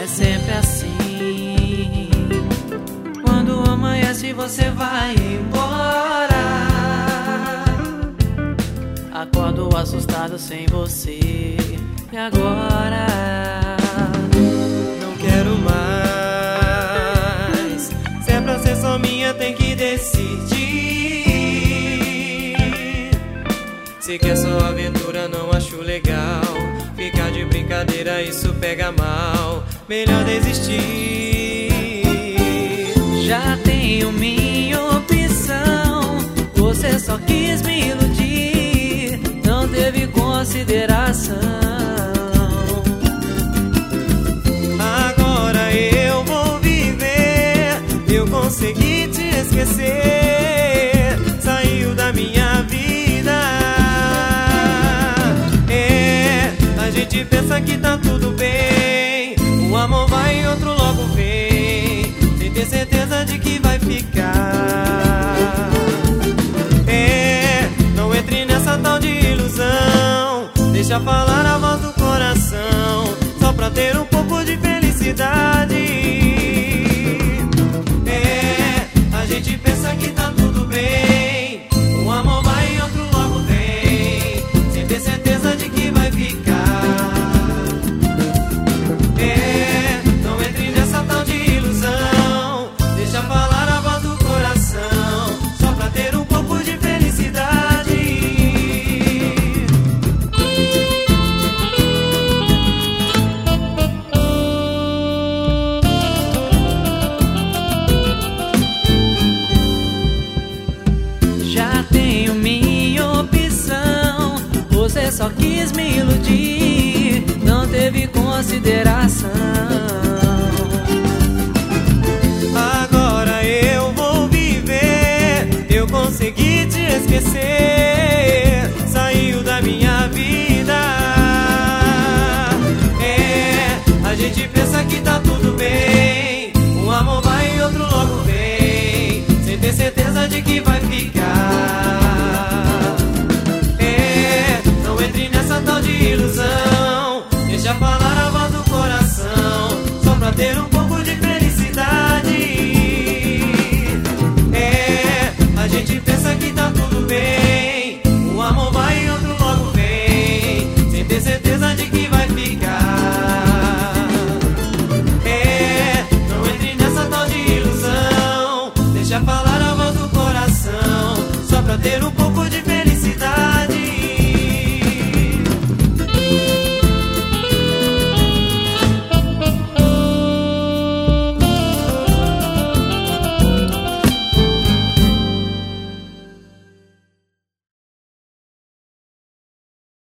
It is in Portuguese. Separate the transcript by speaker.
Speaker 1: sempre assim. Quando amanhece você vai embora. Acordo assustado sem você. E agora?
Speaker 2: Não quero mais. Se é pra ser só minha, tem que decidir. Se quer só aventura, não acho legal. Ficar de brincadeira, isso pega mal. Melhor desistir.
Speaker 1: Já tenho minha opção. Você só quis me iludir, não teve consideração.
Speaker 2: Agora eu vou viver. Eu consegui te esquecer. Saiu da minha vida. A gente pensa que tá tudo bem. O amor vai e outro logo vem, sem ter certeza de que vai ficar. Não entre nessa tal de ilusão. Deixa falar a voz do coração, só pra ter um pouco de felicidade. A gente pensa que tá tudo bem. O amor vai e outro logo vem, sem ter certeza de que vai ficar. Não entre nessa tal de ilusão. Deixa falar a voz do coração, só pra ter um pouco de felicidade.
Speaker 1: Já tenho minha opção. Você só quis me iludir, não teve consideração.
Speaker 2: Agora eu vou viver. Eu consegui te esquecer. Saiu da minha vida. A gente pensa que tá tudo bem. Um amor vai e outro logo vem, sem ter certeza de que vai ficar. Não entre nessa tal de ilusão. Deixa falar